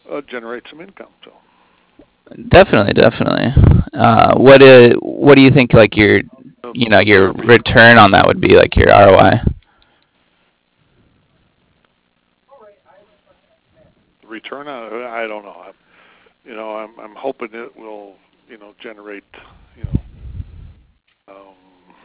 generate some income. So Definitely, definitely. What do you think like the your therapy return on that would be, like your ROI? return on I don't know. I'm hoping it will generate you know um,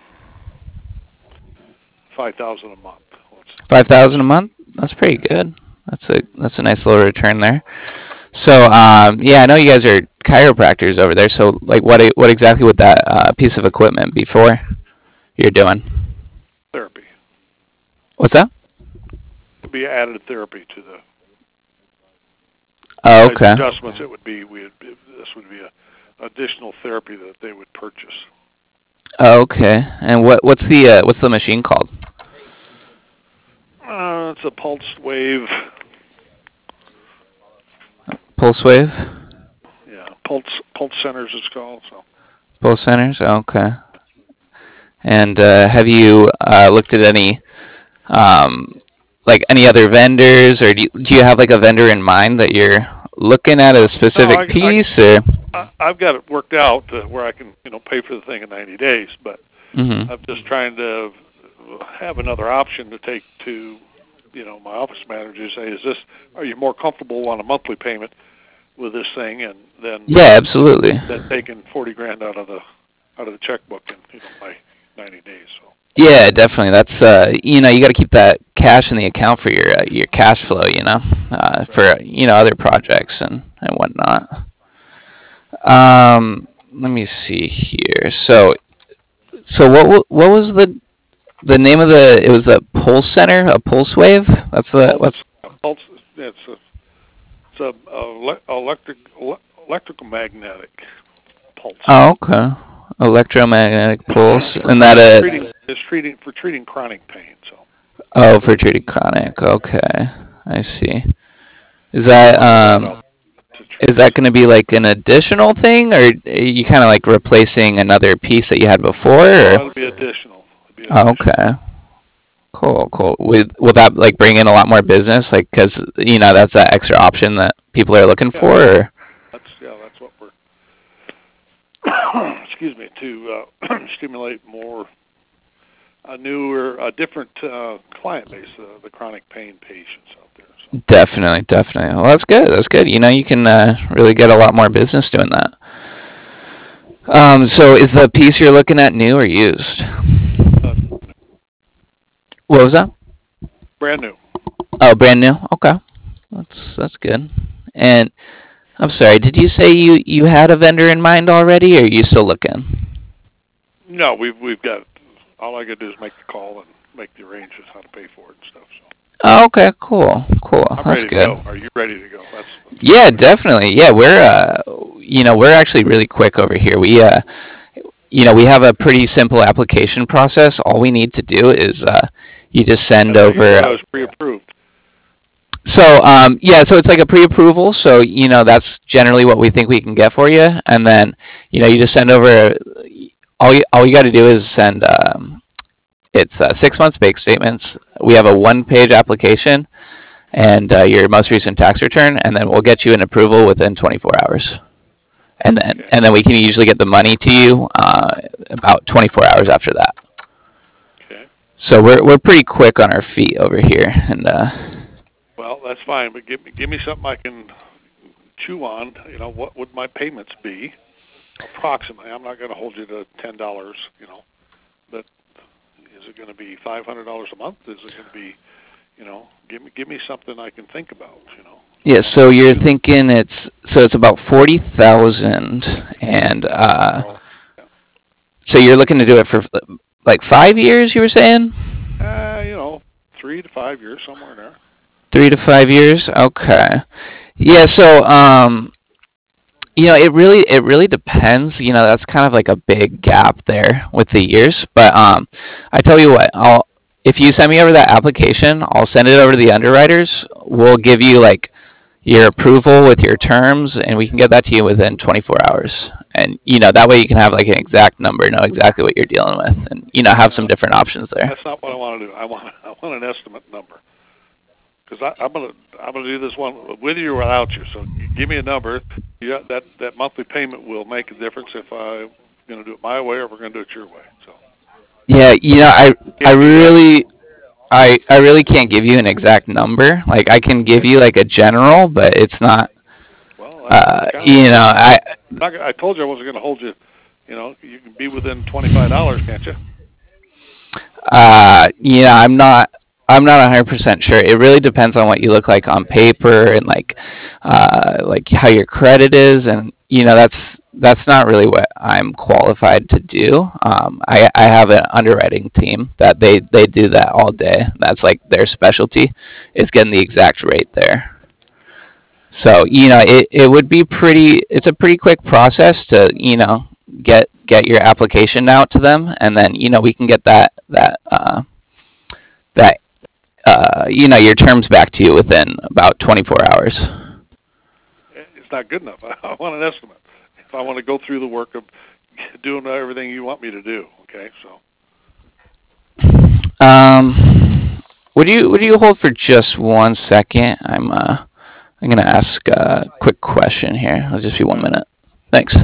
5,000 a month. Let's say. 5,000 a month? That's pretty good. That's a nice little return there. So, yeah, I know you guys are chiropractors over there. So, like, what exactly would that piece of equipment be for? You're doing? Therapy. What's that? It'd be added therapy to the Oh, besides okay. adjustments. It would be this would be a additional therapy that they would purchase. Oh, okay. And what's the machine called? It's a pulsed wave. Pulse wave. Yeah, pulse centers it's called. So Pulse centers. Oh, okay. And have you looked at any um, like any other vendors, or do you have like a vendor in mind that you're looking at a no, specific piece, or? I've got it worked out to where I can pay for the thing in 90 days, but Hmm. I'm just trying to have another option to take to my office manager. Say, are you more comfortable on a monthly payment with this thing, and then Yeah, absolutely. than taking 40 grand out of the checkbook in by 90 days. So Yeah, definitely. That's you got to keep that cash in the account for your cash flow, right. for other projects and whatnot. Let me see here. So what was the name of the? It was the pulse center, a pulse wave. That's the Pulse, what's. pulse. It's a electrical magnetic pulse. Oh, okay. Electromagnetic pulse, and that It's it. treating chronic pain. So Oh, for treating chronic. Okay, I see. Is so I that wanted that out to is to that going to be like an additional thing, or are you kind of like replacing another piece that you had before? no, Or? it'll be additional. It'll be Oh, additional. okay. Cool, cool. Will that like bring in a lot more business, like because that's that extra option that people are looking Yeah, for? Or? that's what we're excuse me to stimulate more a newer, a different client base, the chronic pain patients out there. So Definitely, definitely. Well, that's good. That's good. You can really get a lot more business doing that. So is the piece you're looking at new or used? uh, What was that? brand new. Oh, brand new. Okay, that's good. And I'm sorry, did you say you had a vendor in mind already, or are you still looking? No, we've got all I got to do is make the call and make the arrangements how to pay for it and stuff. So Oh, okay, cool, cool. I'm That's ready to good. go. Are you ready to go? That's the Yeah, question. definitely. Yeah, we're actually really quick over here. We have a pretty simple application process. All we need to do is you just I send thought you over. said I was pre-approved. So yeah, so it's like a pre-approval. So that's generally what we think we can get for you, and then you just send over. All you got to do is send. It's 6 months bank statements. We have a one-page application and your most recent tax return, and then we'll get you an approval within 24 hours. And then Okay. and then we can usually get the money to you about 24 hours after that. Okay. So we're pretty quick on our feet over here, and Well, that's fine, but give me something I can chew on. What would my payments be approximately? I'm not going to hold you to $10. But is it going to be $500 a month? Is it going to be give me something I can think about. yeah. I want So to you're do. thinking it's about 40,000, and Yeah. so you're looking to do it for like 5 years. You were saying Uh, you know, 3 to 5 years somewhere in there. 3 to 5 years. Okay. Yeah. So it really depends. That's kind of like a big gap there with the years. But I tell you what, if you send me over that application, I'll send it over to the underwriters. We'll give you like your approval with your terms, and we can get that to you within 24 hours. And that way you can have like an exact number, know exactly what you're dealing with, and have some Uh, different options there. that's not what I want to do. I want an estimate number. because I'm gonna do this one with you or without you. So you give me a number. Yeah, that monthly payment will make a difference if I'm gonna do it my way or if we're gonna do it your way. So Yeah, I can't do that. really I really can't give you an exact number. Like I can give Okay. you like a general, but it's not. Well, that's kind of what You I'm know, looking for. I told you I wasn't gonna hold you. You know, you can be within $25, can't you? I'm not 100% sure. It really depends on what you look like on paper and like how your credit is, and that's not really what I'm qualified to do. I have an underwriting team that they do that all day. That's like their specialty, is getting the exact rate there. So it would be pretty. It's a pretty quick process to get your application out to them, and then we can get that your terms back to you within about 24 hours. It's not good enough. I want an estimate. If I want to go through the work of doing everything you want me to do, okay? So Um, would you hold for just 1 second? I'm gonna ask a quick question here. It'll just be all 1 right. minute. Thanks.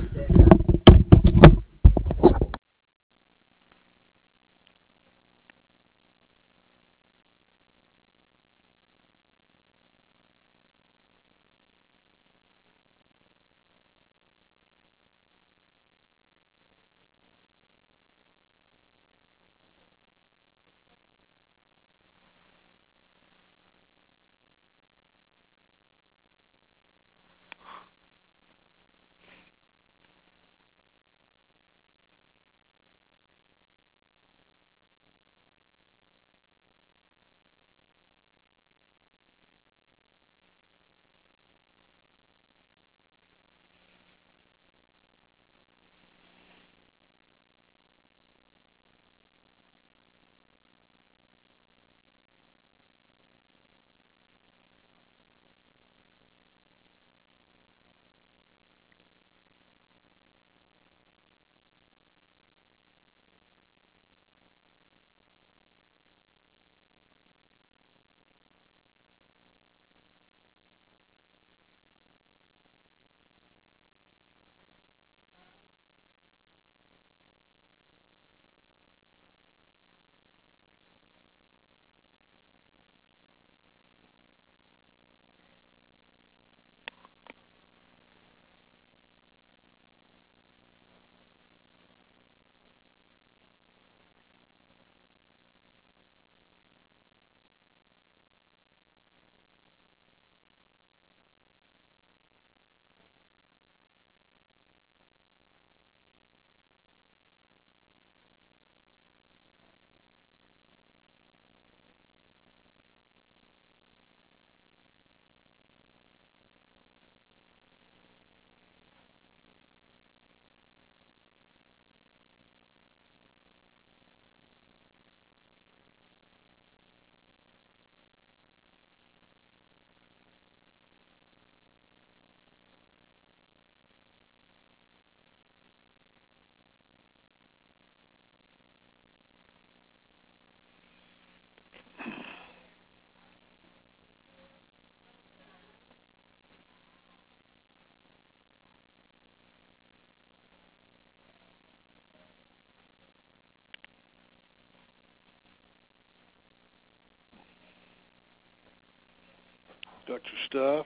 Got your stuff.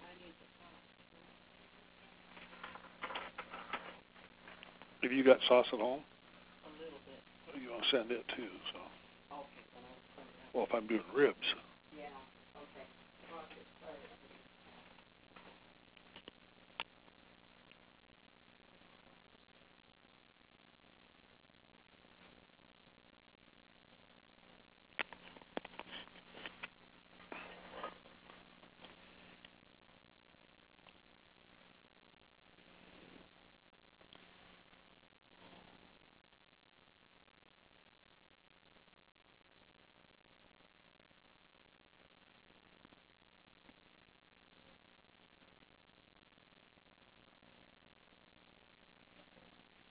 If you got sauce at home, you want to send it too. So, well, if I'm doing ribs,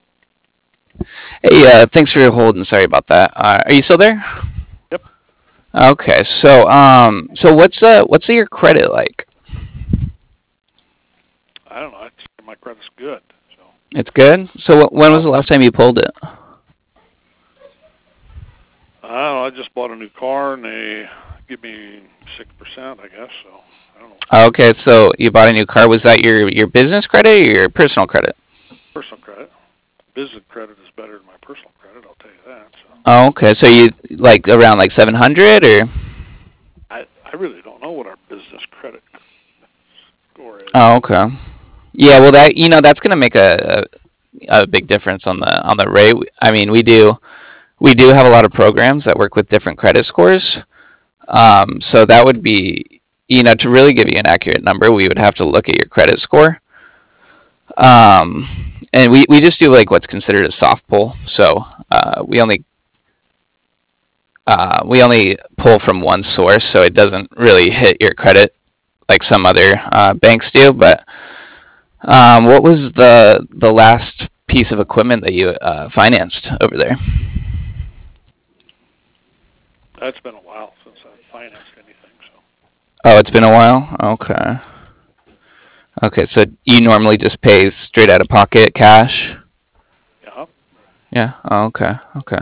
Hey, thanks for holding. Sorry about that. Are you still there? yep. Okay, so what's your credit like? I don't know. I'd say my credit's good. So, It's good. So when was well, the last time you pulled it? I don't know. I just bought a new car and they give me 6%, I guess. So, I don't know. Okay, so you bought a new car. Was that your business credit or your personal credit? Personal credit. Business credit is better than my personal credit. I'll tell you that. So, Oh, okay. So you like around like 700 or? I really don't know what our business credit score is. Oh, okay. Yeah, well that that's gonna make a big difference on the rate. I mean, we do have a lot of programs that work with different credit scores. So that would be to really give you an accurate number, we would have to look at your credit score. Um, and we just do like what's considered a soft pull. So we only pull from one source, so it doesn't really hit your credit like some other banks do. But what was the last piece of equipment that you financed over there? That's been a while since I've financed anything. So, Oh, it's been a while. Okay. Okay, so you normally just pay straight out of pocket cash? yeah. Yeah. Oh, okay. Okay.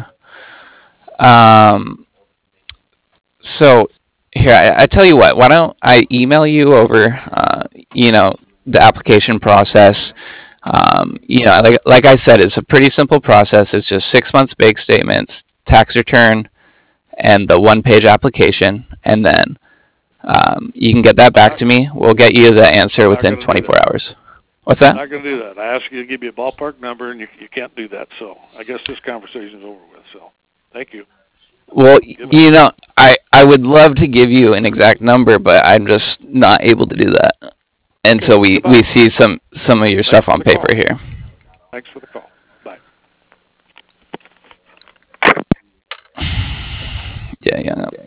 Um, so here, I tell you what. Why don't I email you over, you know, the application process? Like I said, it's a pretty simple process. It's just 6 months bank statements, tax return, and the one-page application, and then you can get that I'm back not. to me. We'll get you the I'm answer not within going to do 24 that. hours. What's I'm that? not going to do that. I asked you to give me a ballpark number, and you can't do that. So, I guess this conversation's over with. So, thank you. Well, Goodbye. I would love to give you an exact number, but I'm just not able to do that. And Okay. so we Goodbye. see some of your Thanks stuff for on the paper call. here. Thanks for the call. Bye. Yeah, yeah.